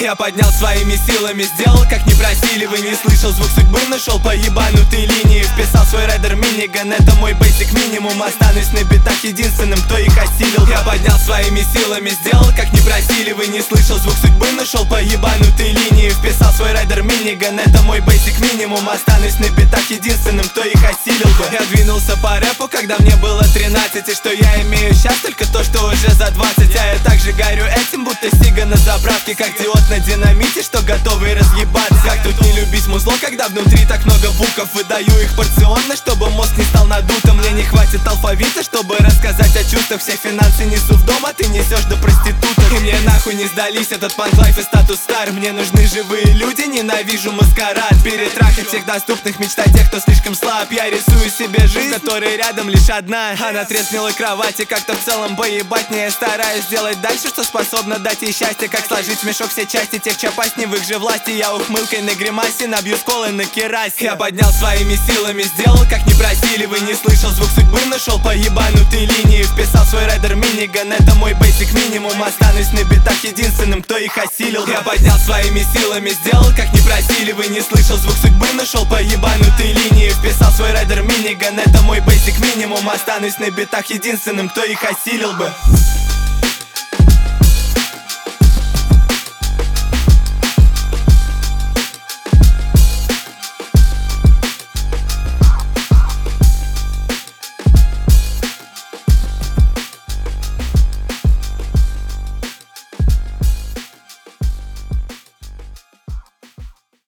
Я поднял своими силами, сделал как не просили. Вы не слышал звук судьбы, нашел по ебанутой линии. Вписал свой райдер миниган, это мой бейсик минимум. Останусь на битах единственным, кто их осилил. Я поднял своими силами, сделал как не просили. Вы не слышал звук судьбы, нашел по ебанутой линии. Вписал свой райдер миниган, это мой бейсик минимум. Останусь на битах единственным, кто их осилил бы. Я двинулся по рэпу, когда мне было 13. И что я имею сейчас, только то, что уже за 20. А я также горю этим, будто Сига на заправке. Как диод на динамите, что готовый разъебаться. Как тут не любить музло, когда внутри так много букв. Выдаю их порционно, чтобы мозг не стал надутым. Мне не хватит алфавита, чтобы рассказать о чувствах. Все финансы несу в дом, а ты несешь до проституток. И мне нахуй не сдались этот панк-лайф и статус стар. Мне нужны живые люди, ненавижу маскарад. Перетрахать всех доступных, мечта тех, кто слишком слаб. Я рисую себе жизнь, которая рядом лишь одна. А на треснилой кровати как-то в целом поебать мне. Я стараюсь сделать дальше, что способно дать ей счастье. Как сложить в мешок все части тех, чья пасть не в их же власти. Я ухмылкой на гримасе набью сколы на керасе. Я поднял своими силами, сделал как не просили. Вы не слышал звук судьбы, нашел по ебанутой линии. Вписал свой райдер миниган, это мой бейсик минимум. Останусь на битах единственным, кто их осилил. Я поднял своими силами, сделал как не просили. Вы не слышал звук судьбы, нашел по ебанутой линии. Вписал свой райдер миниган, это мой бейсик минимум. Останусь на битах единственным, кто их осилил бы.